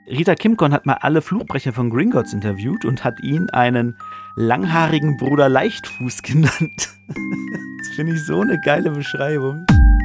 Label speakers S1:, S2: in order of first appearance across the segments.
S1: Rita Kimcorn hat mal alle Fluchbrecher von Gringotts interviewt und hat ihn einen langhaarigen Bruder Leichtfuß genannt. Das finde ich so eine geile Beschreibung.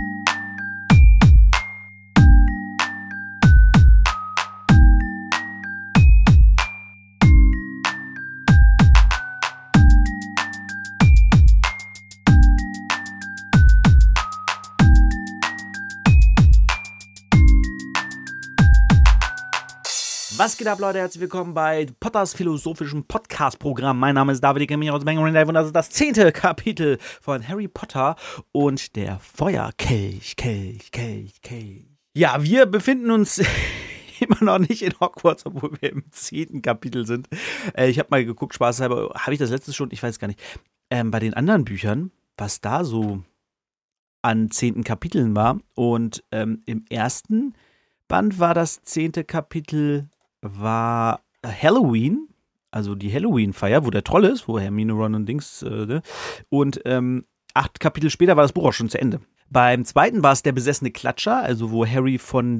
S1: Was geht ab, Leute? Herzlich willkommen bei Potters philosophischem Podcast-Programm. Mein Name ist David, ich kenne mich aus Bang Live und das ist das 10. Kapitel von Harry Potter und der Feuerkelch. Ja, wir befinden uns immer noch nicht in Hogwarts, obwohl wir im 10. Kapitel sind. Ich habe mal geguckt, spaßhalber, habe ich das letztes schon? Ich weiß gar nicht. Bei den anderen Büchern, was da so an 10. Kapiteln war. Und im ersten Band war das 10. Kapitel war Halloween, also die Halloween-Feier, wo der Troll ist, wo Hermine, Ron und Dings, und 8 Kapitel später war das Buch auch schon zu Ende. Beim zweiten war es der besessene Klatscher, also wo Harry vom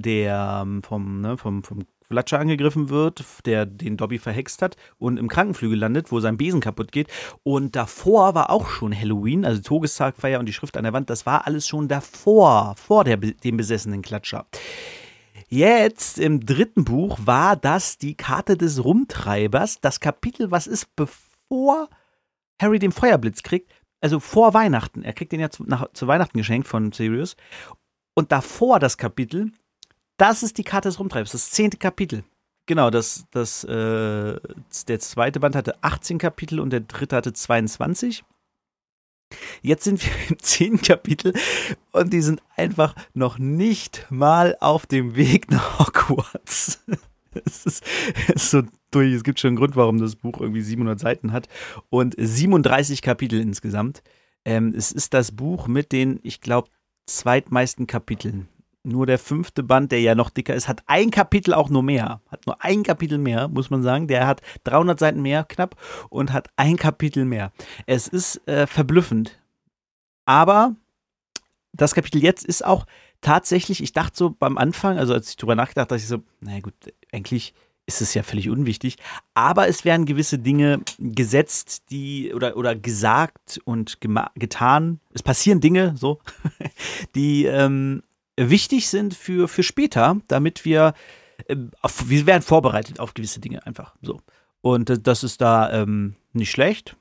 S1: Klatscher angegriffen wird, der den Dobby verhext hat und im Krankenflügel landet, wo sein Besen kaputt geht. Und davor war auch schon Halloween, also Todestagfeier und die Schrift an der Wand, das war alles schon davor, vor dem besessenen Klatscher. Jetzt im 3. Buch war das die Karte des Rumtreibers, das Kapitel, was ist, bevor Harry den Feuerblitz kriegt, also vor Weihnachten. Er kriegt den ja zu Weihnachten geschenkt von Sirius. Und davor das Kapitel, das ist die Karte des Rumtreibers, das 10. Kapitel. Genau, der 2. Band hatte 18 Kapitel und der 3. hatte 22. Jetzt sind wir im 10. Kapitel und die sind einfach noch nicht mal auf dem Weg nach Hogwarts. Es ist so durch. Es gibt schon einen Grund, warum das Buch irgendwie 700 Seiten hat und 37 Kapitel insgesamt. Es ist das Buch mit den, ich glaube, zweitmeisten Kapiteln. Nur der 5. Band, der ja noch dicker ist, hat ein Kapitel auch nur mehr. Hat nur ein Kapitel mehr, muss man sagen. Der hat 300 Seiten mehr knapp und hat ein Kapitel mehr. Es ist verblüffend. Aber das Kapitel jetzt ist auch tatsächlich, ich dachte so beim Anfang, also als ich drüber nachgedacht habe, dachte ich so, naja gut, eigentlich ist es ja völlig unwichtig. Aber es werden gewisse Dinge gesetzt, oder gesagt und getan. Es passieren Dinge, so, die wichtig sind für später, damit wir werden vorbereitet auf gewisse Dinge einfach so. Und das ist da nicht schlecht.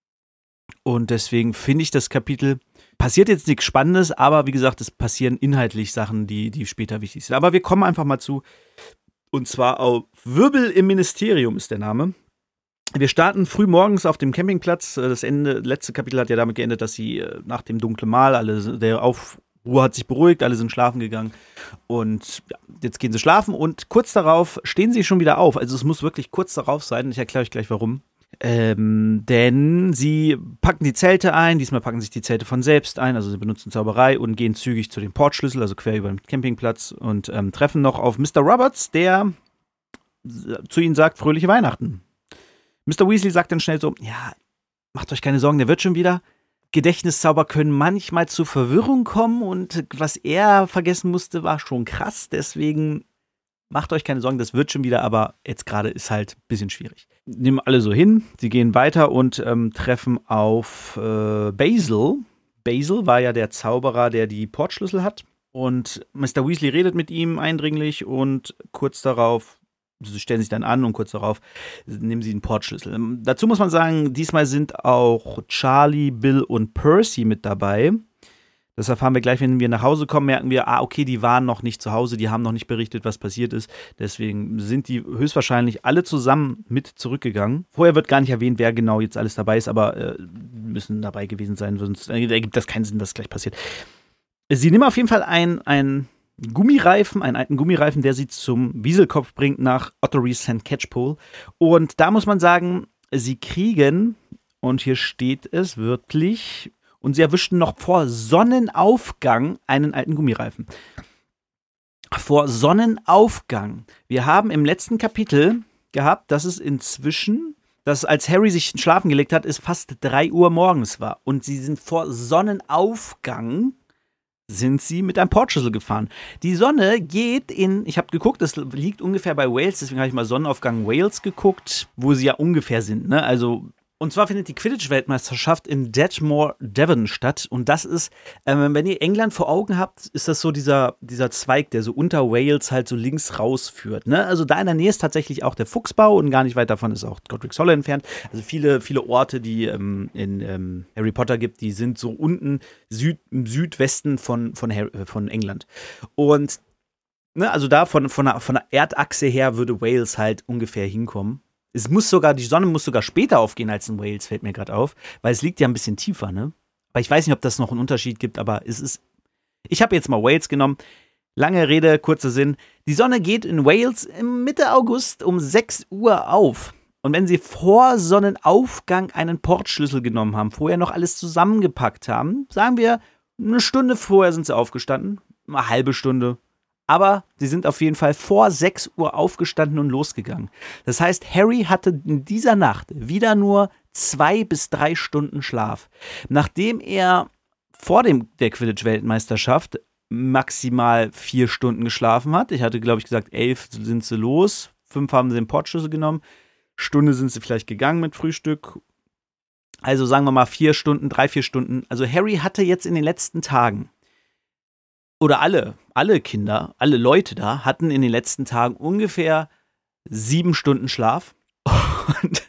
S1: Und deswegen finde ich das Kapitel, passiert jetzt nichts Spannendes, aber wie gesagt, es passieren inhaltlich Sachen, die später wichtig sind. Aber wir kommen einfach mal zu, und zwar auf Wirbel im Ministerium ist der Name. Wir starten früh morgens auf dem Campingplatz. Das letzte Kapitel hat ja damit geendet, dass sie nach dem dunklen Mahl, der Aufruhr hat sich beruhigt, alle sind schlafen gegangen. Und ja, jetzt gehen sie schlafen und kurz darauf stehen sie schon wieder auf. Also es muss wirklich kurz darauf sein. Ich erkläre euch gleich warum. Denn sie packen die Zelte ein, diesmal packen sich die Zelte von selbst ein, also sie benutzen Zauberei und gehen zügig zu dem Portschlüssel, also quer über den Campingplatz und treffen noch auf Mr. Roberts, der zu ihnen sagt, fröhliche Weihnachten. Mr. Weasley sagt dann schnell so, ja, macht euch keine Sorgen, der wird schon wieder. Gedächtniszauber können manchmal zu Verwirrung kommen und was er vergessen musste, war schon krass, deswegen macht euch keine Sorgen, das wird schon wieder, aber jetzt gerade ist halt ein bisschen schwierig. Nehmen alle so hin, sie gehen weiter und treffen auf Basil. Basil war ja der Zauberer, der die Portschlüssel hat. Und Mr. Weasley redet mit ihm eindringlich und kurz darauf, sie stellen sich dann an und kurz darauf nehmen sie den Portschlüssel. Dazu muss man sagen, diesmal sind auch Charlie, Bill und Percy mit dabei. Das erfahren wir gleich, wenn wir nach Hause kommen, merken wir, okay, die waren noch nicht zu Hause, die haben noch nicht berichtet, was passiert ist. Deswegen sind die höchstwahrscheinlich alle zusammen mit zurückgegangen. Vorher wird gar nicht erwähnt, wer genau jetzt alles dabei ist, aber müssen dabei gewesen sein, sonst ergibt das keinen Sinn, was gleich passiert. Sie nehmen auf jeden Fall einen Gummireifen, einen alten Gummireifen, der sie zum Wieselkopf bringt nach Ottery St. Catchpole. Und da muss man sagen, sie kriegen, und hier steht es wörtlich, und sie erwischten noch vor Sonnenaufgang einen alten Gummireifen. Vor Sonnenaufgang. Wir haben im letzten Kapitel gehabt, dass es inzwischen, dass als Harry sich schlafen gelegt hat, es fast 3 Uhr morgens war. Und sie sind vor Sonnenaufgang sind sie mit einem Portschlüssel gefahren. Die Sonne geht ich habe geguckt, das liegt ungefähr bei Wales, deswegen habe ich mal Sonnenaufgang Wales geguckt, wo sie ja ungefähr sind, ne? Also, und zwar findet die Quidditch-Weltmeisterschaft in Detmoor, Devon statt. Und das ist, wenn ihr England vor Augen habt, ist das so dieser Zweig, der so unter Wales halt so links rausführt. Ne? Also da in der Nähe ist tatsächlich auch der Fuchsbau und gar nicht weit davon ist auch Godric's Hollow entfernt. Also viele Orte, die in Harry Potter gibt, die sind so unten im Südwesten von England. Und ne, also da von der Erdachse her würde Wales halt ungefähr hinkommen. Die Sonne muss sogar später aufgehen als in Wales, fällt mir gerade auf, weil es liegt ja ein bisschen tiefer, ne? Aber ich weiß nicht, ob das noch einen Unterschied gibt, aber ich habe jetzt mal Wales genommen. Lange Rede, kurzer Sinn. Die Sonne geht in Wales Mitte August um 6 Uhr auf. Und wenn sie vor Sonnenaufgang einen Portschlüssel genommen haben, vorher noch alles zusammengepackt haben, sagen wir, eine Stunde vorher sind sie aufgestanden, eine halbe Stunde. Aber sie sind auf jeden Fall vor 6 Uhr aufgestanden und losgegangen. Das heißt, Harry hatte in dieser Nacht wieder nur 2 bis 3 Stunden Schlaf. Nachdem er vor der Quidditch-Weltmeisterschaft maximal 4 Stunden geschlafen hat. Ich hatte, glaube ich, gesagt, 11 sind sie los, 5 haben sie den Portschlüssel genommen, Stunde sind sie vielleicht gegangen mit Frühstück. Also sagen wir mal 4 Stunden, 3, 4 Stunden. Also Harry hatte jetzt in den letzten Tagen oder alle Kinder, alle Leute da hatten in den letzten Tagen ungefähr 7 Stunden Schlaf. Und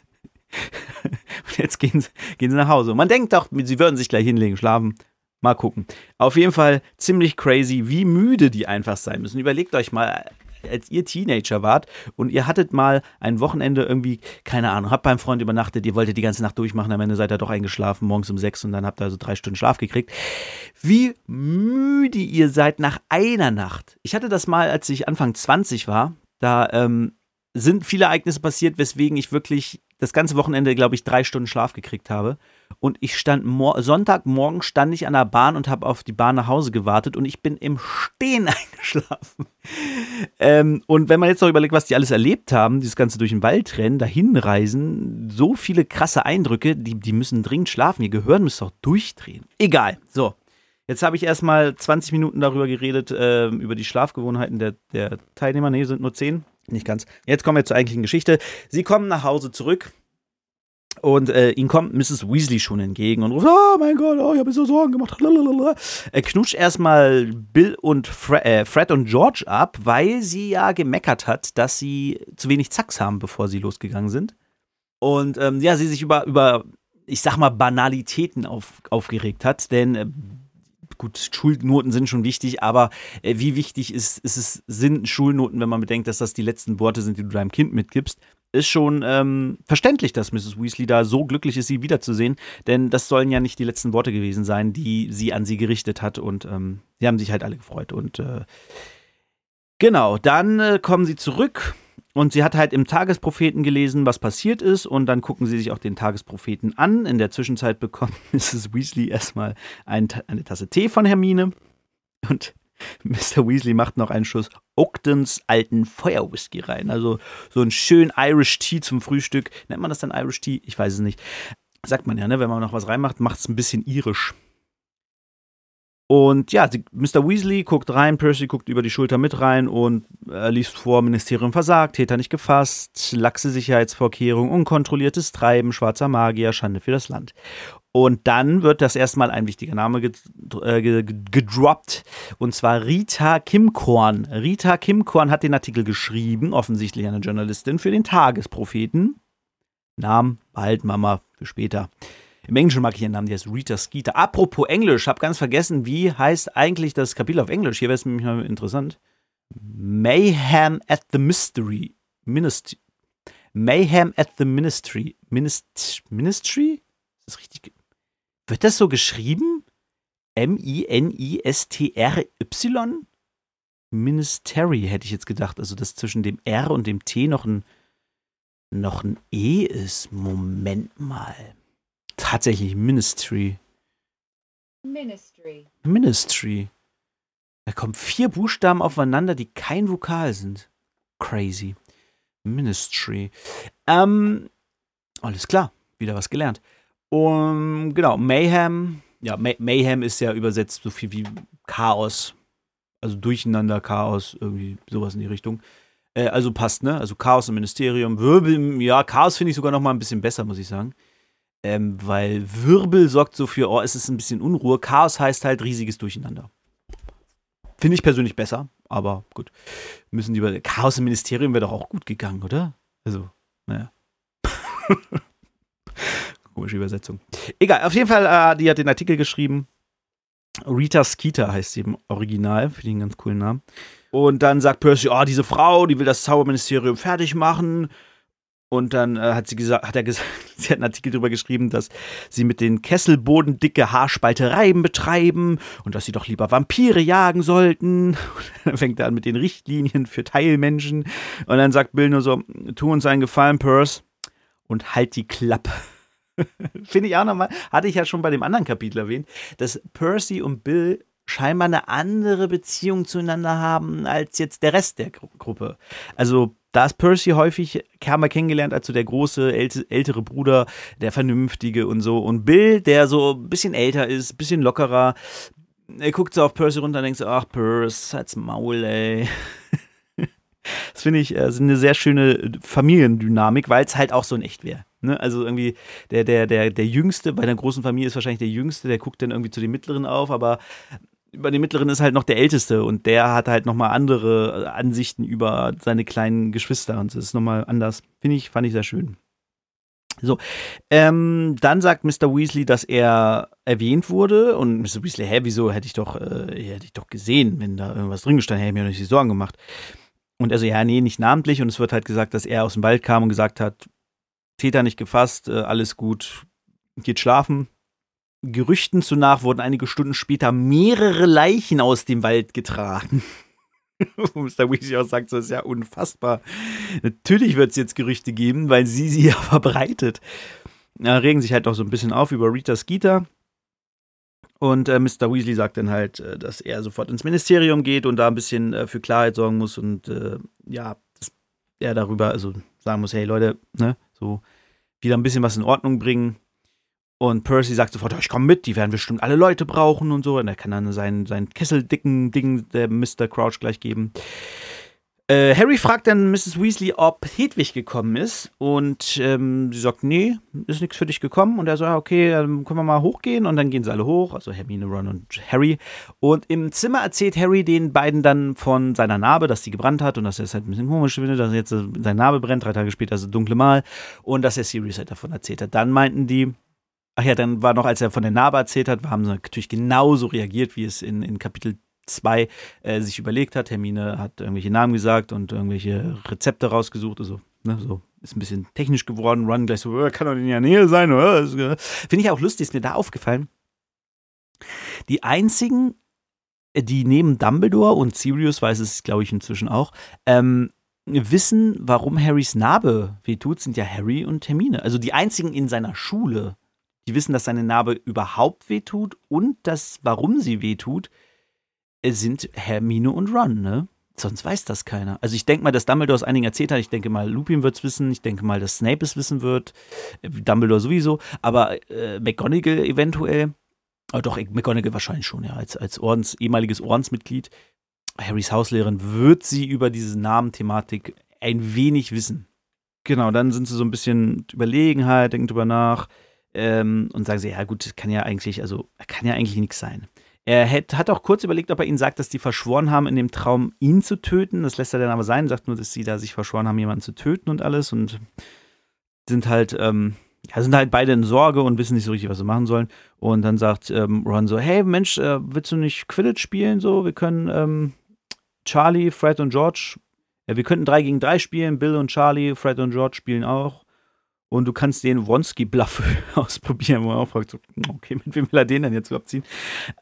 S1: jetzt gehen sie nach Hause. Man denkt doch, sie würden sich gleich hinlegen, schlafen. Mal gucken. Auf jeden Fall ziemlich crazy, wie müde die einfach sein müssen. Überlegt euch mal, als ihr Teenager wart und ihr hattet mal ein Wochenende irgendwie, keine Ahnung, habt beim Freund übernachtet, ihr wolltet die ganze Nacht durchmachen, am Ende seid ihr doch eingeschlafen, morgens um 6 und dann habt ihr also 3 Stunden Schlaf gekriegt. Wie müde ihr seid nach einer Nacht. Ich hatte das mal, als ich Anfang 20 war, da sind viele Ereignisse passiert, weswegen ich wirklich das ganze Wochenende, glaube ich, 3 Stunden Schlaf gekriegt habe. Und ich stand Sonntagmorgen stand ich an der Bahn und habe auf die Bahn nach Hause gewartet und ich bin im Stehen eingeschlafen. Und wenn man jetzt noch überlegt, was die alles erlebt haben, dieses ganze durch den Wald rennen, dahin reisen, so viele krasse Eindrücke, die müssen dringend schlafen. Ihr Gehirn müsste doch durchdrehen. Egal. So. Jetzt habe ich erstmal 20 Minuten darüber geredet, über die Schlafgewohnheiten der Teilnehmer. Nee, sind nur 10. Nicht ganz. Jetzt kommen wir zur eigentlichen Geschichte. Sie kommen nach Hause zurück und ihnen kommt Mrs. Weasley schon entgegen und ruft, oh mein Gott, ich habe mir so Sorgen gemacht. Er knutscht erstmal Bill und Fred und George ab, weil sie ja gemeckert hat, dass sie zu wenig Zacks haben, bevor sie losgegangen sind. Und sie sich über, ich sag mal, Banalitäten aufgeregt hat, denn gut, Schulnoten sind schon wichtig, aber wie wichtig sind Schulnoten, wenn man bedenkt, dass das die letzten Worte sind, die du deinem Kind mitgibst, ist schon verständlich, dass Mrs. Weasley da so glücklich ist, sie wiederzusehen, denn das sollen ja nicht die letzten Worte gewesen sein, die sie an sie gerichtet hat und sie haben sich halt alle gefreut und genau, dann kommen sie zurück und sie hat halt im Tagespropheten gelesen, was passiert ist und dann gucken sie sich auch den Tagespropheten an. In der Zwischenzeit bekommt Mrs. Weasley erstmal eine Tasse Tee von Hermine und Mr. Weasley macht noch einen Schuss Ogdens alten Feuerwhisky rein. Also so einen schönen Irish Tea zum Frühstück. Nennt man das dann Irish Tea? Ich weiß es nicht. Sagt man ja, ne? Wenn man noch was reinmacht, macht es ein bisschen irisch. Und ja, Mr. Weasley guckt rein, Percy guckt über die Schulter mit rein und liest vor, Ministerium versagt, Täter nicht gefasst, laxe Sicherheitsvorkehrung, unkontrolliertes Treiben, schwarzer Magier, Schande für das Land. Und dann wird das erstmal ein wichtiger Name gedroppt, und zwar Rita Kimkorn. Rita Kimkorn hat den Artikel geschrieben, offensichtlich eine Journalistin für den Tagespropheten. Namen behalten wir mal für später. Im Englischen mag ich ihren Namen, die heißt Rita Skeeter. Apropos Englisch, hab ganz vergessen, wie heißt eigentlich das Kapitel auf Englisch? Hier wäre es nämlich mal interessant. Mayhem at the Ministry. Mayhem at the Ministry. Ministry? Ist das richtig? Wird das so geschrieben? M-I-N-I-S-T-R-Y? Ministry hätte ich jetzt gedacht. Also, dass zwischen dem R und dem T noch ein E ist. Moment mal. Tatsächlich Ministry. Da kommen 4 Buchstaben aufeinander, die kein Vokal sind. Crazy. Ministry. Alles klar, wieder was gelernt. Genau, Mayhem ja, Mayhem ist ja übersetzt so viel wie Chaos. Also Durcheinander, Chaos, irgendwie sowas in die Richtung. Also passt, ne? Also Chaos im Ministerium. Wirbel, ja, Chaos finde ich sogar noch mal ein bisschen besser, muss ich sagen. Weil Wirbel sorgt so für, es ist ein bisschen Unruhe. Chaos heißt halt riesiges Durcheinander. Finde ich persönlich besser, aber gut. Müssen die über Chaos im Ministerium wäre doch auch gut gegangen, oder? Also, naja. Komische Übersetzung. Egal, auf jeden Fall, die hat den Artikel geschrieben. Rita Skeeter heißt sie im Original, finde ich einen ganz coolen Namen. Und dann sagt Percy, diese Frau, die will das Zauberministerium fertig machen. Und dann hat sie gesagt, sie hat einen Artikel darüber geschrieben, dass sie mit den Kesselboden dicke Haarspaltereien betreiben und dass sie doch lieber Vampire jagen sollten. Und dann fängt er an mit den Richtlinien für Teilmenschen. Und dann sagt Bill nur so, tu uns einen Gefallen, Percy, und halt die Klappe. Finde ich auch nochmal, hatte ich ja schon bei dem anderen Kapitel erwähnt, dass Percy und Bill scheinbar eine andere Beziehung zueinander haben als jetzt der Rest der Gruppe. Also da ist Percy häufig, haben wir kennengelernt als so der große, ältere Bruder, der Vernünftige und so. Und Bill, der so ein bisschen älter ist, ein bisschen lockerer, er guckt so auf Percy runter und denkt so, ach Percy, halt's Maul, ey. Das finde ich ist eine sehr schöne Familiendynamik, weil es halt auch so in echt wäre. Ne? Also irgendwie der Jüngste, bei einer großen Familie ist wahrscheinlich der Jüngste, der guckt dann irgendwie zu den Mittleren auf, aber bei den Mittleren ist halt noch der Älteste und der hat halt nochmal andere Ansichten über seine kleinen Geschwister und das ist nochmal anders. Fand ich sehr schön. So, dann sagt Mr. Weasley, dass er erwähnt wurde und Mr. Weasley, wieso hätte ich doch gesehen, wenn da irgendwas drin gestanden, hätte ich mir noch nicht die Sorgen gemacht. Und er so, nee, nicht namentlich und es wird halt gesagt, dass er aus dem Wald kam und gesagt hat, Täter nicht gefasst, alles gut, geht schlafen. Gerüchten zunach wurden einige Stunden später mehrere Leichen aus dem Wald getragen. Wo Mr. Weasley auch sagt, so ist ja unfassbar. Natürlich wird es jetzt Gerüchte geben, weil sie ja verbreitet. Da regen sich halt auch so ein bisschen auf über Rita Skeeter. Und Mr. Weasley sagt dann halt, dass er sofort ins Ministerium geht und da ein bisschen für Klarheit sorgen muss und dass er darüber also sagen muss, hey Leute, ne, so wieder ein bisschen was in Ordnung bringen. Und Percy sagt sofort, ich komme mit, die werden bestimmt alle Leute brauchen und so. Und er kann dann sein kesseldicken Ding der Mr. Crouch gleich geben. Harry fragt dann Mrs. Weasley, ob Hedwig gekommen ist. Und sie sagt, nee, ist nichts für dich gekommen. Und er sagt, okay, dann können wir mal hochgehen. Und dann gehen sie alle hoch, also Hermine, Ron und Harry. Und im Zimmer erzählt Harry den beiden dann von seiner Narbe, dass sie gebrannt hat. Und dass er es halt ein bisschen komisch findet, dass jetzt seine Narbe brennt. 3 Tage später ist es dunkle Mal. Und dass er Sirius halt davon erzählt hat. Dann meinten die, dann war noch, als er von der Narbe erzählt hat, haben sie natürlich genauso reagiert, wie es in Kapitel 2 sich überlegt hat. Hermine hat irgendwelche Namen gesagt und irgendwelche Rezepte rausgesucht. Also, ne, so ist ein bisschen technisch geworden. Ron gleich so, kann doch in der Nähe sein. Finde ich auch lustig, ist mir da aufgefallen. Die einzigen, die neben Dumbledore und Sirius, weiß es, glaube ich, inzwischen auch, wissen, warum Harrys Narbe wehtut, sind ja Harry und Hermine. Also die einzigen in seiner Schule, die wissen, dass seine Narbe überhaupt wehtut und warum sie wehtut, sind Hermine und Ron, ne? Sonst weiß das keiner. Also ich denke mal, dass Dumbledore es einigen erzählt hat. Ich denke mal, Lupin wird es wissen. Ich denke mal, dass Snape es wissen wird. Dumbledore sowieso. Aber McGonagall eventuell. Doch, McGonagall wahrscheinlich schon, ja. Als ehemaliges Ordensmitglied. Harrys Hauslehrerin wird sie über diese Namenthematik ein wenig wissen. Genau, dann sind sie so ein bisschen Überlegenheit, denken drüber nach. Und sagen sie, ja gut, kann ja eigentlich nichts sein. Er hat auch kurz überlegt, ob er ihnen sagt, dass die verschworen haben, in dem Traum ihn zu töten. Das lässt er dann aber sein, sagt nur, dass sie da sich verschworen haben, jemanden zu töten und alles. Und sind halt beide in Sorge und wissen nicht so richtig, was sie machen sollen. Und dann sagt Ron so, hey Mensch, willst du nicht Quidditch spielen? So, wir können Charlie, Fred und George, wir könnten 3 gegen 3 spielen. Bill und Charlie, Fred und George spielen auch. Und du kannst den Wronski-Bluff ausprobieren, wo man auch fragt, so, okay, mit wem will er den denn jetzt überhaupt ziehen?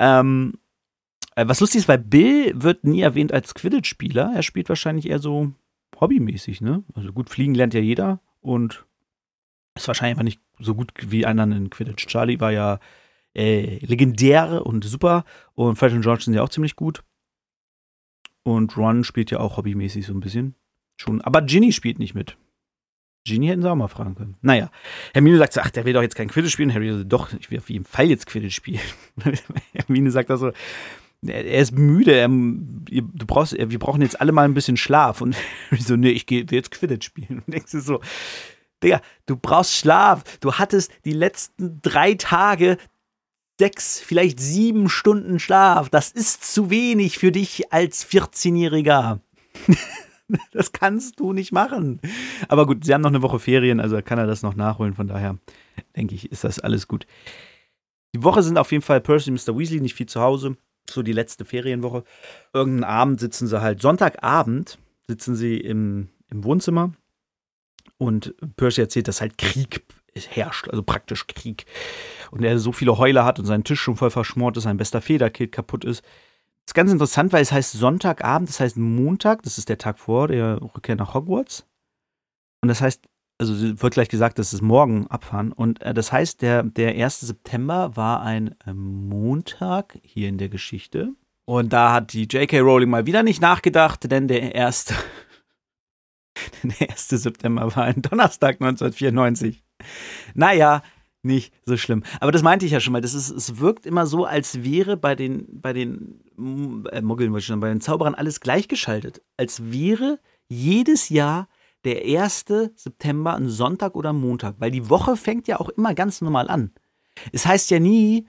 S1: Was lustig ist, weil Bill wird nie erwähnt als Quidditch-Spieler. Er spielt wahrscheinlich eher so hobbymäßig, ne? Also gut, fliegen lernt ja jeder und ist wahrscheinlich einfach nicht so gut wie anderen in Quidditch. Charlie war ja legendär und super und Fred und George sind ja auch ziemlich gut. Und Ron spielt ja auch hobbymäßig so ein bisschen. Schon. Aber Ginny spielt nicht mit. Ginny hätten sie auch mal fragen können. Naja, Hermine sagt so, ach, der will doch jetzt kein Quidditch spielen. Harry so, doch, ich will auf jeden Fall jetzt Quidditch spielen. Hermine sagt also, er ist müde, wir brauchen jetzt alle mal ein bisschen Schlaf. Und Harry so, nee, will jetzt Quidditch spielen. Und denkst du so, Digga, du brauchst Schlaf. Du hattest die letzten 3 Tage 6, vielleicht 7 Stunden Schlaf. Das ist zu wenig für dich als 14-Jähriger. Das kannst du nicht machen. Aber gut, sie haben noch eine Woche Ferien, also kann er das noch nachholen. Von daher denke ich, ist das alles gut. Die Woche sind auf jeden Fall Percy und Mr. Weasley nicht viel zu Hause. So die letzte Ferienwoche. Irgendeinen Abend sitzen sie halt, Sonntagabend sitzen sie im Wohnzimmer und Percy erzählt, dass halt Krieg herrscht, also praktisch Krieg. Und er so viele Heuler hat und sein Tisch schon voll verschmort ist, sein bester Federkind kaputt ist. Das ist ganz interessant, weil es heißt Sonntagabend, das heißt Montag, das ist der Tag vor der Rückkehr nach Hogwarts. Und das heißt, also wird gleich gesagt, dass es morgen abfahren. Und das heißt, der 1. September war ein Montag hier in der Geschichte. Und da hat die J.K. Rowling mal wieder nicht nachgedacht, denn der 1. September war ein Donnerstag 1994. Naja, nicht so schlimm. Aber das meinte ich ja schon mal. Es wirkt immer so, als wäre bei den Muggeln, bei den Zauberern alles gleichgeschaltet. Als wäre jedes Jahr der 1. September ein Sonntag oder Montag. Weil die Woche fängt ja auch immer ganz normal an. Es heißt ja nie,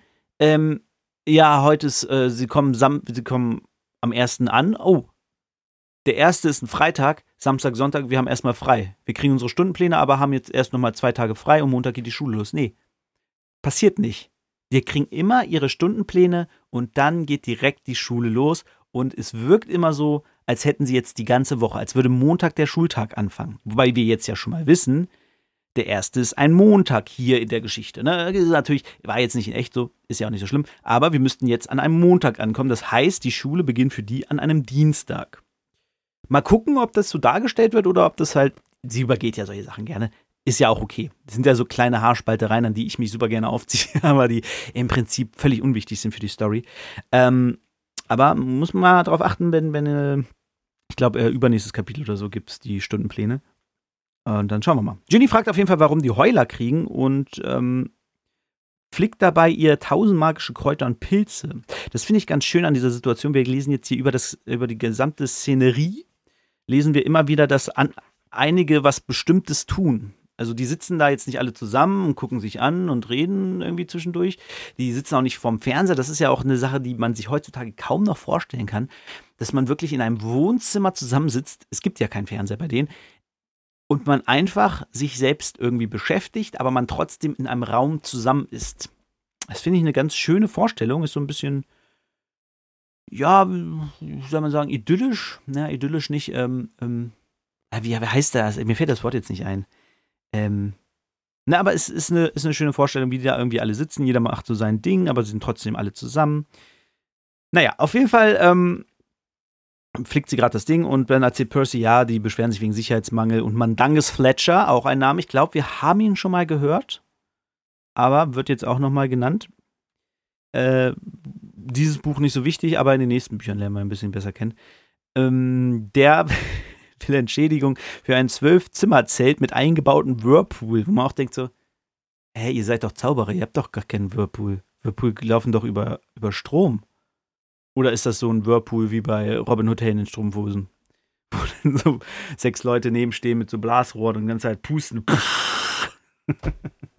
S1: ja, heute ist, sie kommen am 1. an. Oh, der 1. ist ein Freitag, Samstag, Sonntag, wir haben erstmal frei. Wir kriegen unsere Stundenpläne, aber haben jetzt erst nochmal 2 Tage frei und Montag geht die Schule los. Nee, passiert nicht. Wir kriegen immer ihre Stundenpläne und dann geht direkt die Schule los und es wirkt immer so, als hätten sie jetzt die ganze Woche, als würde Montag der Schultag anfangen. Wobei wir jetzt ja schon mal wissen, der 1. ist ein Montag hier in der Geschichte. Ne? Das ist natürlich, war jetzt nicht in echt so, ist ja auch nicht so schlimm, aber wir müssten jetzt an einem Montag ankommen. Das heißt, die Schule beginnt für die an einem Dienstag. Mal gucken, ob das so dargestellt wird oder ob das halt, sie übergeht ja solche Sachen gerne, ist ja auch okay. Das sind ja so kleine Haarspaltereien, an die ich mich super gerne aufziehe, aber die im Prinzip völlig unwichtig sind für die Story. Aber muss man mal drauf achten, wenn ich glaube, übernächstes Kapitel oder so gibt es die Stundenpläne. Und dann schauen wir mal. Ginny fragt auf jeden Fall, warum die Heuler kriegen und flickt dabei ihr 1000 magische Kräuter und Pilze. Das finde ich ganz schön an dieser Situation. Wir lesen jetzt hier über die gesamte Szenerie, lesen wir immer wieder, dass einige was Bestimmtes tun. Also die sitzen da jetzt nicht alle zusammen und gucken sich an und reden irgendwie zwischendurch. Die sitzen auch nicht vorm Fernseher. Das ist ja auch eine Sache, die man sich heutzutage kaum noch vorstellen kann, dass man wirklich in einem Wohnzimmer zusammensitzt. Es gibt ja keinen Fernseher bei denen. Und man einfach sich selbst irgendwie beschäftigt, aber man trotzdem in einem Raum zusammen ist. Das finde ich eine ganz schöne Vorstellung. Ist so ein bisschen, ja, wie soll man sagen, idyllisch. Ja, idyllisch nicht, wie heißt das? Mir fällt das Wort jetzt nicht ein. Aber es ist eine schöne Vorstellung, wie die da irgendwie alle sitzen. Jeder macht so sein Ding, aber sie sind trotzdem alle zusammen. Naja, auf jeden Fall flickt sie gerade das Ding und dann erzählt Percy, ja, die beschweren sich wegen Sicherheitsmangel und Mandangus Fletcher, auch ein Name. Ich glaube, wir haben ihn schon mal gehört, aber wird jetzt auch nochmal genannt. Dieses Buch nicht so wichtig, aber in den nächsten Büchern lernen wir ein bisschen besser kennen. Der will Entschädigung für ein 12-Zimmer-Zelt mit eingebautem Whirlpool, wo man auch denkt so, hey, ihr seid doch Zauberer, ihr habt doch gar keinen Whirlpool. Whirlpool laufen doch über Strom. Oder ist das so ein Whirlpool wie bei Robin Hood in den Strumpfhosen? Wo dann so 6 Leute nebenstehen mit so Blasrohren und die ganze Zeit pusten. Jetzt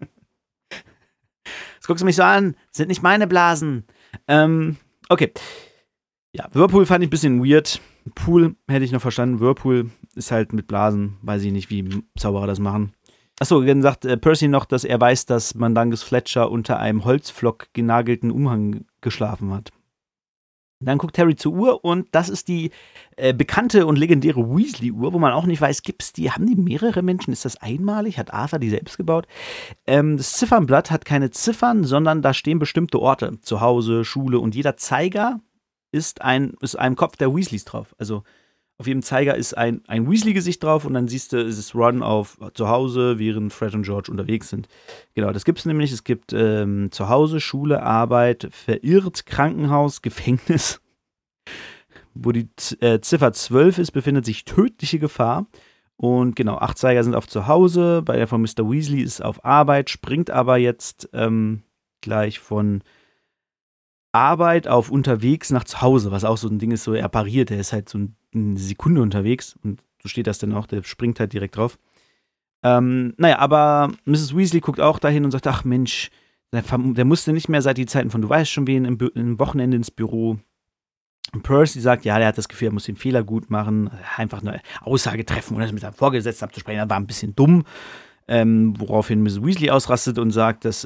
S1: guckst du mich so an, sind nicht meine Blasen. Okay. Ja, Whirlpool fand ich ein bisschen weird. Pool hätte ich noch verstanden. Whirlpool ist halt mit Blasen. Weiß ich nicht, wie Zauberer das machen. Achso, dann sagt Percy noch, dass er weiß, dass Mandangus Fletcher unter einem Holzpflock genagelten Umhang geschlafen hat. Dann guckt Harry zur Uhr und das ist die bekannte und legendäre Weasley-Uhr, wo man auch nicht weiß, haben die mehrere Menschen? Ist das einmalig? Hat Arthur die selbst gebaut? Das Ziffernblatt hat keine Ziffern, sondern da stehen bestimmte Orte. Zu Hause, Schule und jeder Zeiger ist einem Kopf der Weasleys drauf. Also auf jedem Zeiger ist ein Weasley-Gesicht drauf und dann siehst du, es ist Ron auf zu Hause, während Fred und George unterwegs sind. Genau, das gibt es nämlich. Es gibt zu Hause, Schule, Arbeit, verirrt, Krankenhaus, Gefängnis. Wo die Ziffer 12 ist, befindet sich tödliche Gefahr. Und genau, Achtzeiger sind auf zu Hause, bei der von Mr. Weasley ist auf Arbeit, springt aber jetzt gleich von Arbeit auf unterwegs nach zu Hause, was auch so ein Ding ist, so er pariert, er ist halt so eine Sekunde unterwegs und so steht das dann auch, der springt halt direkt drauf. Naja, aber Mrs. Weasley guckt auch dahin und sagt, ach Mensch, der musste nicht mehr seit die Zeiten von du weißt schon wen im Wochenende ins Büro. Und Percy sagt, ja, der hat das Gefühl, er muss den Fehler gut machen, einfach eine Aussage treffen, ohne das mit seinem Vorgesetzten abzusprechen. Das war ein bisschen dumm, woraufhin Mrs. Weasley ausrastet und sagt, dass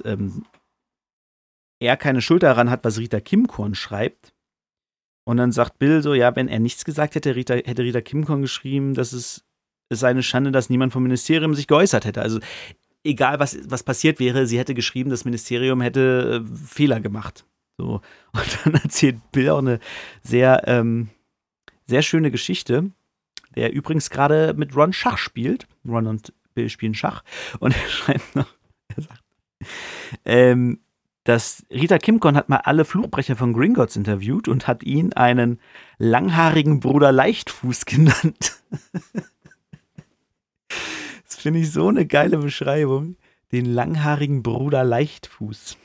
S1: er keine Schuld daran hat, was Rita Kimcorn schreibt. Und dann sagt Bill so, ja, wenn er nichts gesagt hätte, hätte Rita Kimcorn geschrieben, dass es ist eine Schande, dass niemand vom Ministerium sich geäußert hätte. Also egal, was passiert wäre, sie hätte geschrieben, das Ministerium hätte Fehler gemacht. So. Und dann erzählt Bill auch eine sehr, sehr schöne Geschichte, der übrigens gerade mit Ron Schach spielt. Ron und Bill spielen Schach. Und er schreibt noch, er sagt, dass Rita Kimcorn hat mal alle Fluchbrecher von Gringotts interviewt und hat ihn einen langhaarigen Bruder Leichtfuß genannt. Das finde ich so eine geile Beschreibung. Den langhaarigen Bruder Leichtfuß.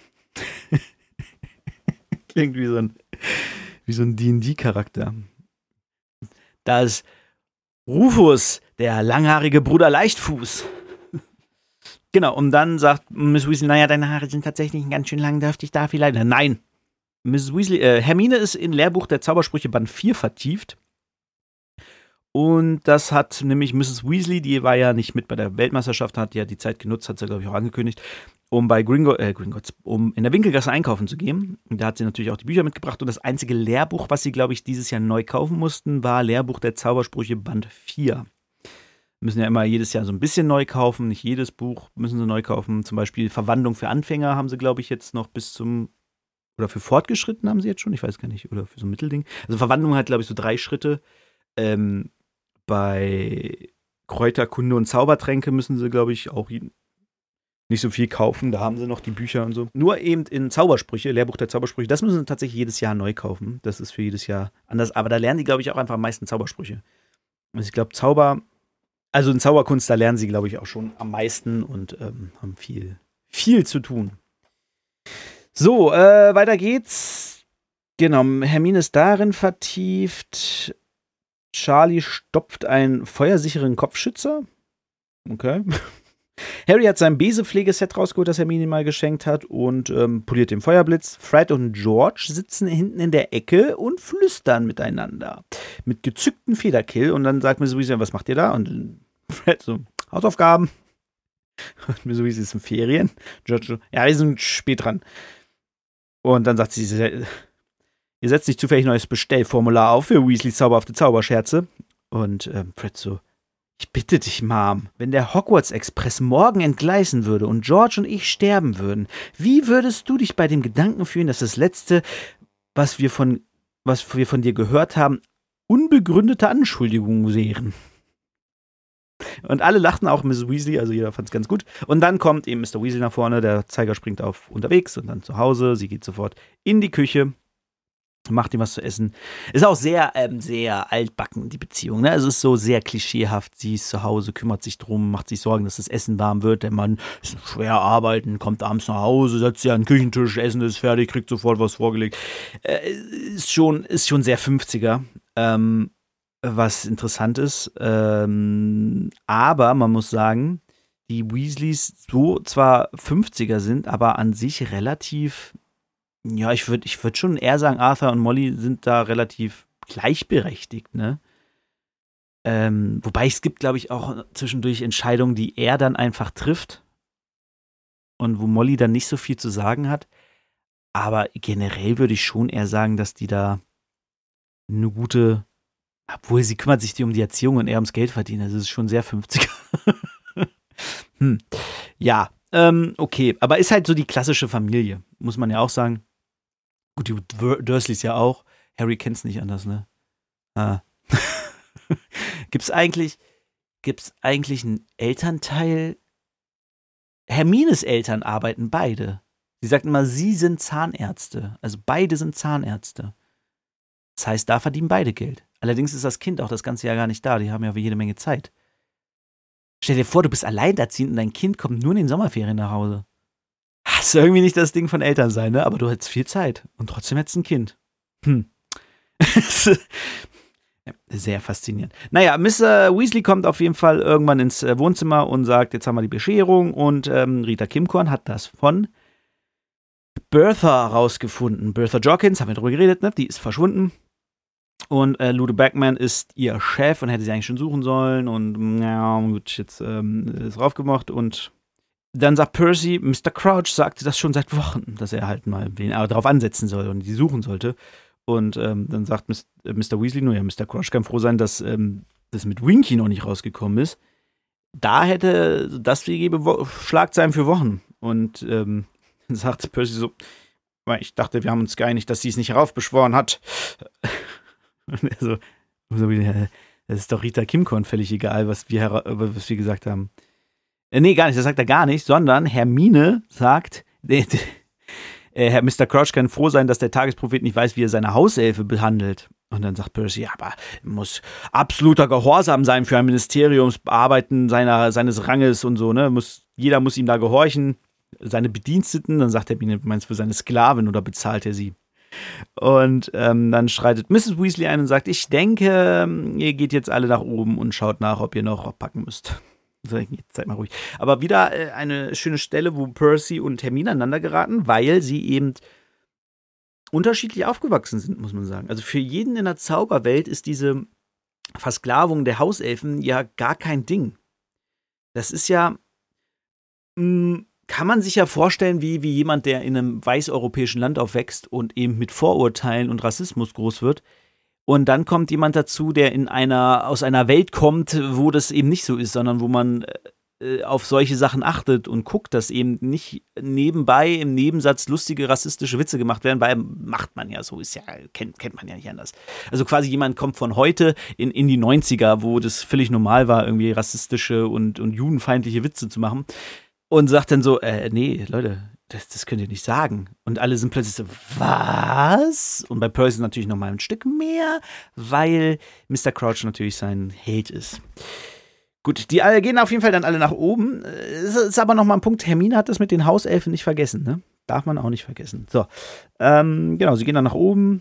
S1: Klingt wie so ein D&D-Charakter. Da ist Rufus, der langhaarige Bruder Leichtfuß. Genau, und dann sagt Miss Weasley, naja, deine Haare sind tatsächlich ganz schön lang, dürfte ich da vielleicht... Nein, Mrs. Weasley, Hermine ist in Lehrbuch der Zaubersprüche Band 4 vertieft. Und das hat nämlich Mrs. Weasley, die war ja nicht mit bei der Weltmeisterschaft, hat ja die Zeit genutzt, hat sie, glaube ich, auch angekündigt, um bei Gringotts, um in der Winkelgasse einkaufen zu gehen. Und da hat sie natürlich auch die Bücher mitgebracht. Und das einzige Lehrbuch, was sie, glaube ich, dieses Jahr neu kaufen mussten, war Lehrbuch der Zaubersprüche Band 4. Müssen ja immer jedes Jahr so ein bisschen neu kaufen. Nicht jedes Buch müssen sie neu kaufen. Zum Beispiel Verwandlung für Anfänger haben sie, glaube ich, jetzt noch bis zum... Oder für Fortgeschritten haben sie jetzt schon, ich weiß gar nicht. Oder für so ein Mittelding. Also Verwandlung hat, glaube ich, so 3 Schritte. Bei Kräuterkunde und Zaubertränke müssen sie, glaube ich, auch nicht so viel kaufen. Da haben sie noch die Bücher und so. Nur eben in Zaubersprüche, Lehrbuch der Zaubersprüche, das müssen sie tatsächlich jedes Jahr neu kaufen. Das ist für jedes Jahr anders. Aber da lernen die, glaube ich, auch einfach am meisten Zaubersprüche. Also ich glaube, also in Zauberkunst, da lernen sie, glaube ich, auch schon am meisten und haben viel zu tun. So, weiter geht's. Genau, Hermine ist darin vertieft. Charlie stopft einen feuersicheren Kopfschützer. Okay. Harry hat sein Besepflegeset rausgeholt, das Hermine mal geschenkt hat und poliert den Feuerblitz. Fred und George sitzen hinten in der Ecke und flüstern miteinander. Mit gezückten Federkill. Und dann sagt Miss Weasley, was macht ihr da? Und Fred so, Hausaufgaben. Und Miss Weasley ist in Ferien. George so, ja, wir sind spät dran. Und dann sagt sie, ihr setzt nicht zufällig ein neues Bestellformular auf für Weasleys zauberhafte Zauberscherze. Und Fred so, ich bitte dich, Mom, wenn der Hogwarts-Express morgen entgleisen würde und George und ich sterben würden, wie würdest du dich bei dem Gedanken fühlen, dass das Letzte, was wir von dir gehört haben, unbegründete Anschuldigungen wären? Und alle lachten, auch Mrs. Weasley, also jeder fand es ganz gut. Und dann kommt eben Mr. Weasley nach vorne, der Zeiger springt auf unterwegs und dann zu Hause. Sie geht sofort in die Küche, macht ihm was zu essen. Ist auch sehr, sehr altbacken, die Beziehung. Ne? Also es ist so sehr klischeehaft. Sie ist zu Hause, kümmert sich drum, macht sich Sorgen, dass das Essen warm wird. Der Mann ist schwer arbeiten, kommt abends nach Hause, setzt sich an den Küchentisch, Essen ist fertig, kriegt sofort was vorgelegt. Ist schon sehr 50er. Was interessant ist. Aber man muss sagen, die Weasleys so zwar 50er sind, aber an sich relativ, ja, ich würd schon eher sagen, Arthur und Molly sind da relativ gleichberechtigt, ne? Wobei es gibt, glaube ich, auch zwischendurch Entscheidungen, die er dann einfach trifft und wo Molly dann nicht so viel zu sagen hat. Aber generell würde ich schon eher sagen, dass die da eine gute, obwohl sie kümmert sich um die Erziehung und er ums Geld verdienen. Also es ist schon sehr 50er. Ja, okay. Aber ist halt so die klassische Familie, muss man ja auch sagen. Gut, die Dursleys ja auch. Harry kennt's nicht anders, ne? Gibt's eigentlich einen Elternteil? Hermines Eltern arbeiten beide. Sie sagt immer, sie sind Zahnärzte. Also beide sind Zahnärzte. Das heißt, da verdienen beide Geld. Allerdings ist das Kind auch das ganze Jahr gar nicht da. Die haben ja jede Menge Zeit. Stell dir vor, du bist alleinerziehend und dein Kind kommt nur in den Sommerferien nach Hause. Das ist irgendwie nicht das Ding von Eltern sein, ne? Aber du hättest viel Zeit und trotzdem hättest ein Kind. Sehr faszinierend. Naja, Mr. Weasley kommt auf jeden Fall irgendwann ins Wohnzimmer und sagt, jetzt haben wir die Bescherung und Rita Kimcorn hat das von Bertha rausgefunden. Bertha Jorkins, haben wir drüber geredet, ne? Die ist verschwunden. Und Ludo Bagman ist ihr Chef und hätte sie eigentlich schon suchen sollen. Und ja, gut, jetzt ist raufgemacht. Und dann sagt Percy, Mr. Crouch sagte das schon seit Wochen, dass er halt mal wen darauf ansetzen soll und die suchen sollte. Und dann sagt Mr. Weasley nur, ja, Mr. Crouch kann froh sein, dass das mit Winky noch nicht rausgekommen ist. Da hätte das gegeben Schlagzeilen für Wochen. Und dann sagt Percy so, ich dachte, wir haben uns geeinigt, dass sie es nicht heraufbeschworen hat. Und er so, das ist doch Rita Kimcorn völlig egal, was wir gesagt haben. Nee, gar nicht, das sagt er gar nicht, sondern Hermine sagt, Herr Mr. Crouch kann froh sein, dass der Tagesprophet nicht weiß, wie er seine Hauselfe behandelt. Und dann sagt Percy, ja, aber er muss absoluter Gehorsam sein für ein Ministeriumsarbeiten seines Ranges und so, ne? Jeder muss ihm da gehorchen, seine Bediensteten. Dann sagt Hermine, du meinst für seine Sklavin oder bezahlt er sie? Und dann schreitet Mrs. Weasley ein und sagt, ich denke, ihr geht jetzt alle nach oben und schaut nach, ob ihr noch packen müsst. Jetzt seid mal ruhig. Aber wieder eine schöne Stelle, wo Percy und Hermine aneinander geraten, weil sie eben unterschiedlich aufgewachsen sind, muss man sagen. Also für jeden in der Zauberwelt ist diese Versklavung der Hauselfen ja gar kein Ding. Das ist ja, kann man sich ja vorstellen, wie jemand, der in einem weißeuropäischen Land aufwächst und eben mit Vorurteilen und Rassismus groß wird. Und dann kommt jemand dazu, der aus einer Welt kommt, wo das eben nicht so ist, sondern wo man auf solche Sachen achtet und guckt, dass eben nicht nebenbei im Nebensatz lustige rassistische Witze gemacht werden, weil macht man ja so, ist ja, kennt man ja nicht anders. Also quasi jemand kommt von heute in die 90er, wo das völlig normal war, irgendwie rassistische und judenfeindliche Witze zu machen und sagt dann so, nee, Leute, das könnt ihr nicht sagen. Und alle sind plötzlich so, was? Und bei Percy natürlich noch mal ein Stück mehr, weil Mr. Crouch natürlich sein Held ist. Gut, die alle gehen auf jeden Fall dann alle nach oben. Es ist aber noch mal ein Punkt, Hermine hat das mit den Hauselfen nicht vergessen, ne? Darf man auch nicht vergessen. So, genau, sie gehen dann nach oben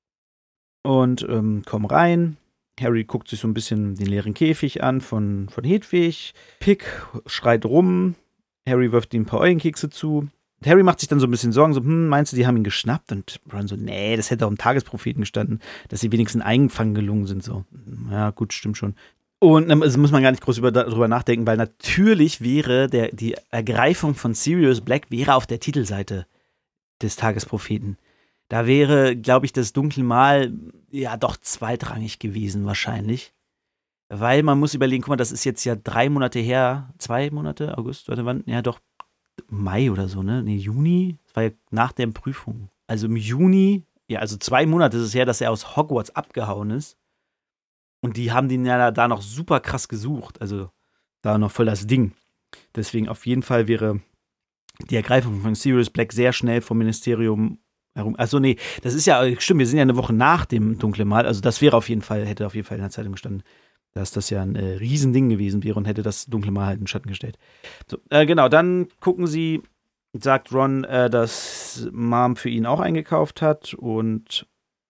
S1: und kommen rein. Harry guckt sich so ein bisschen den leeren Käfig an von Hedwig. Pick schreit rum. Harry wirft ihm ein paar Eulenkekse zu. Harry macht sich dann so ein bisschen Sorgen, so, meinst du, die haben ihn geschnappt? Und Ron so, nee, das hätte auch im Tagespropheten gestanden, dass sie wenigstens eingefangen gelungen sind, so. Ja, gut, stimmt schon. Und also muss man gar nicht groß drüber nachdenken, weil natürlich wäre die Ergreifung von Sirius Black wäre auf der Titelseite des Tagespropheten. Da wäre, glaube ich, das Dunkle Mal ja doch zweitrangig gewesen wahrscheinlich. Weil man muss überlegen, guck mal, das ist jetzt ja 3 Monate her, 2 Monate, August, warte, wann? Ja doch, Mai oder so, ne? Nee, Juni, das war ja nach der Prüfung. Also im Juni, ja, also 2 Monate ist es her, dass er aus Hogwarts abgehauen ist. Und die haben den ja da noch super krass gesucht. Also da noch voll das Ding. Deswegen auf jeden Fall wäre die Ergreifung von Sirius Black sehr schnell vom Ministerium herum. Also nee, das ist ja, stimmt, wir sind ja eine Woche nach dem Dunklen Mal. Also das wäre auf jeden Fall, hätte auf jeden Fall in der Zeitung gestanden, dass das ja ein Riesending gewesen wäre und hätte das Dunkle Mal halt in den Schatten gestellt. So, genau, dann gucken sie, sagt Ron, dass Mom für ihn auch eingekauft hat und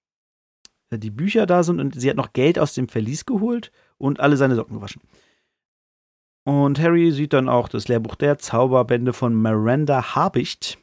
S1: die Bücher da sind und sie hat noch Geld aus dem Verlies geholt und alle seine Socken gewaschen. Und Harry sieht dann auch das Lehrbuch der Zauberbände von Miranda Habicht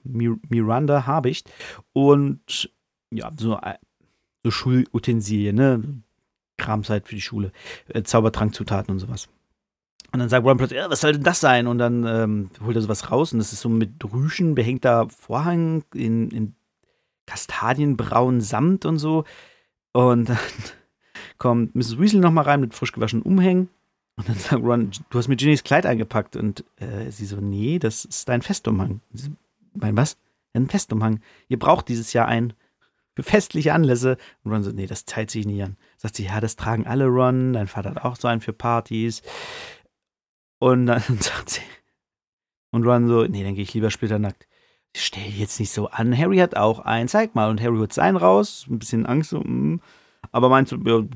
S1: und ja, so Schulutensilien, ne? Kramzeit für die Schule, Zaubertrankzutaten und sowas. Und dann sagt Ron plötzlich, was soll denn das sein? Und dann holt er sowas raus und das ist so mit Rüschen behängter Vorhang in kastanienbraunen Samt und so. Und dann kommt Mrs. Weasley nochmal rein mit frisch gewaschenen Umhängen. Und dann sagt Ron, du hast mir Ginnys Kleid eingepackt. Und sie so, nee, das ist dein Festumhang. Sie so, mein was? Ein Festumhang. Ihr braucht dieses Jahr einen für festliche Anlässe. Und Ron so, nee, das zahlt sich nicht an. Sagt sie, ja, das tragen alle, Ron. Dein Vater hat auch so einen für Partys. Und dann sagt sie, und Ron so, nee, dann gehe ich lieber splitternackt. Stell jetzt nicht so an. Harry hat auch einen, zeig mal. Und Harry holt seinen raus, ein bisschen Angst, so, aber meint so, ja,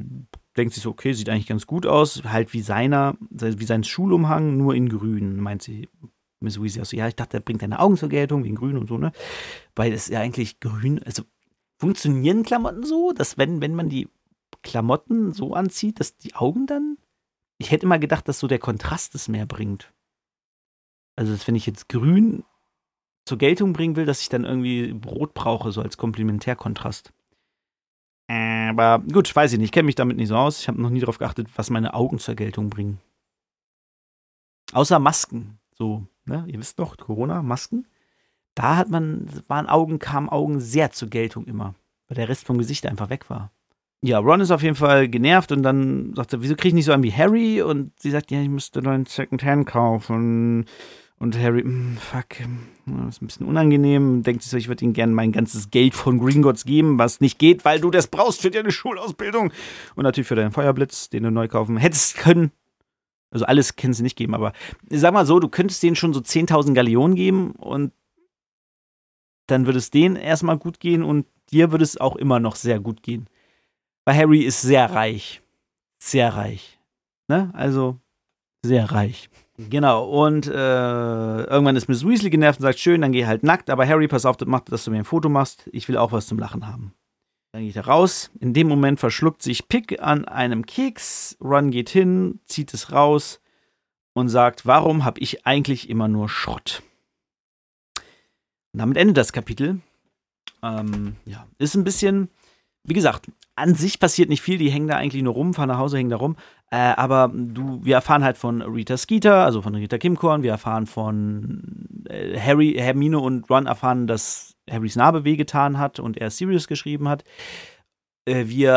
S1: denkt sich so, okay, sieht eigentlich ganz gut aus, halt wie sein Schulumhang, nur in grün, meint sie. Miss Weasley auch so, ja, ich dachte, er bringt deine Augen zur Geltung, wegen grün und so, ne? Weil es ja eigentlich grün, also funktionieren Klamotten so, dass wenn man die Klamotten so anzieht, dass die Augen dann, ich hätte immer gedacht, dass so der Kontrast es mehr bringt. Also, dass wenn ich jetzt grün zur Geltung bringen will, dass ich dann irgendwie rot brauche, so als Komplementärkontrast. Aber gut, weiß ich nicht, ich kenne mich damit nicht so aus. Ich habe noch nie darauf geachtet, was meine Augen zur Geltung bringen. Außer Masken, so, ne? Ihr wisst doch, Corona, Masken. Da kamen Augen sehr zur Geltung immer, weil der Rest vom Gesicht einfach weg war. Ja, Ron ist auf jeden Fall genervt und dann sagt er, wieso kriege ich nicht so einen wie Harry? Und sie sagt, ja, ich müsste neuen Secondhand kaufen. Und Harry, fuck, das ist ein bisschen unangenehm. Denkt sich so, ich würde ihm gerne mein ganzes Geld von Gringotts geben, was nicht geht, weil du das brauchst für deine Schulausbildung. Und natürlich für deinen Feuerblitz, den du neu kaufen hättest können. Also alles können sie nicht geben, aber sag mal so, du könntest denen schon so 10.000 Galeonen geben und dann würde es denen erstmal gut gehen und dir würde es auch immer noch sehr gut gehen. Weil Harry ist sehr reich. Sehr reich. Ne? Also sehr reich. Genau, und irgendwann ist Miss Weasley genervt und sagt, schön, dann geh halt nackt, aber Harry, pass auf, dass du mir ein Foto machst, ich will auch was zum Lachen haben. Dann geht er raus, in dem Moment verschluckt sich Pick an einem Keks, Ron geht hin, zieht es raus und sagt, warum habe ich eigentlich immer nur Schrott? Und damit endet das Kapitel. Ja, ist ein bisschen, wie gesagt, an sich passiert nicht viel, die hängen da eigentlich nur rum, fahren nach Hause, hängen da rum. Aber wir erfahren halt von Rita Skeeter, also von Rita Kimcorn, wir erfahren von Hermine und Ron erfahren, dass Harrys Narbe wehgetan hat und er Sirius geschrieben hat. Wir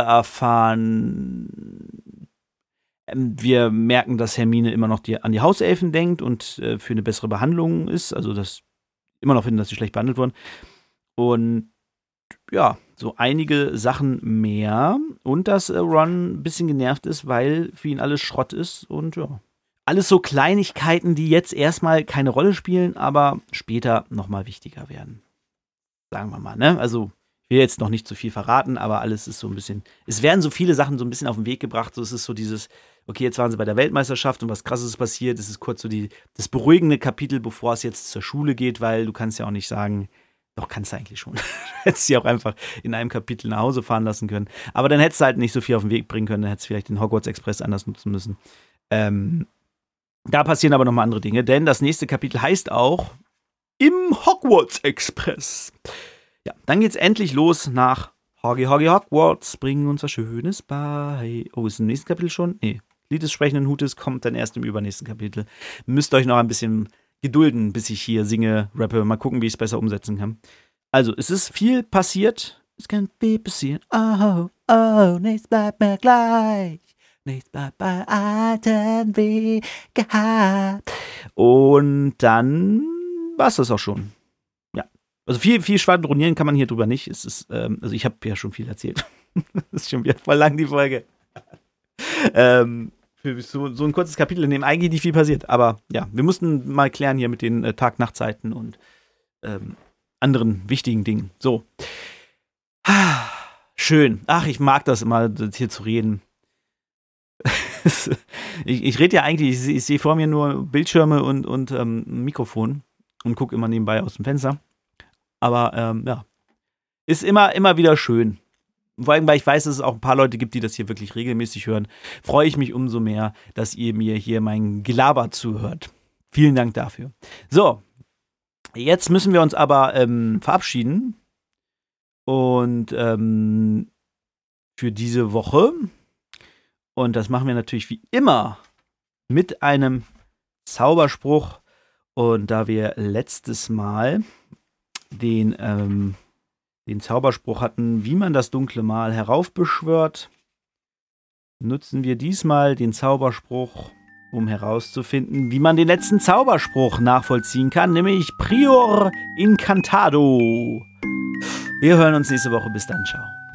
S1: merken, dass Hermine immer noch an die Hauselfen denkt und für eine bessere Behandlung ist, also das immer noch finden, dass sie schlecht behandelt wurden. Und ja, so einige Sachen mehr. Und dass Ron ein bisschen genervt ist, weil für ihn alles Schrott ist. Und ja, alles so Kleinigkeiten, die jetzt erstmal keine Rolle spielen, aber später nochmal wichtiger werden. Sagen wir mal, ne? Also, ich will jetzt noch nicht zu viel verraten, aber alles ist so ein bisschen, es werden so viele Sachen so ein bisschen auf den Weg gebracht. So, es ist so dieses, okay, jetzt waren sie bei der Weltmeisterschaft und was Krasses ist passiert. Es ist kurz so das beruhigende Kapitel, bevor es jetzt zur Schule geht, weil du kannst ja auch nicht sagen, doch, kannst du eigentlich schon. Du hättest sie auch einfach in einem Kapitel nach Hause fahren lassen können. Aber dann hättest du halt nicht so viel auf den Weg bringen können. Dann hättest du vielleicht den Hogwarts Express anders nutzen müssen. Da passieren aber nochmal andere Dinge, denn das nächste Kapitel heißt auch Im Hogwarts Express. Ja, dann geht's endlich los nach Hogwarts. Bringen uns was Schönes bei. Oh, ist im nächsten Kapitel schon? Nee. Lied des sprechenden Hutes kommt dann erst im übernächsten Kapitel. Müsst euch noch ein bisschen gedulden, bis ich hier singe, rappe. Mal gucken, wie ich es besser umsetzen kann. Also, es ist viel passiert. Es kann viel passieren. Oh, nichts bleibt mehr gleich. Nichts bleibt bei alten wie gehabt. Und dann war es das auch schon. Ja. Also viel schwadronieren kann man hier drüber nicht. Es ist, also ich habe ja schon viel erzählt. Das ist schon wieder voll lang, die Folge. Für so ein kurzes Kapitel, in dem eigentlich nicht viel passiert. Aber ja, wir mussten mal klären hier mit den Tag-Nacht-Zeiten und anderen wichtigen Dingen. So. Schön. Ach, ich mag das immer, hier zu reden. Ich rede ja eigentlich, ich sehe vor mir nur Bildschirme und ein Mikrofon und gucke immer nebenbei aus dem Fenster. Aber ja, ist immer wieder schön. Vor allem, weil ich weiß, dass es auch ein paar Leute gibt, die das hier wirklich regelmäßig hören, freue ich mich umso mehr, dass ihr mir hier mein Gelaber zuhört. Vielen Dank dafür. So, jetzt müssen wir uns aber verabschieden. Und für diese Woche. Und das machen wir natürlich wie immer mit einem Zauberspruch. Und da wir letztes Mal den Zauberspruch hatten, wie man das dunkle Mal heraufbeschwört, nutzen wir diesmal den Zauberspruch, um herauszufinden, wie man den letzten Zauberspruch nachvollziehen kann, nämlich Prior Incantado. Wir hören uns nächste Woche. Bis dann, ciao.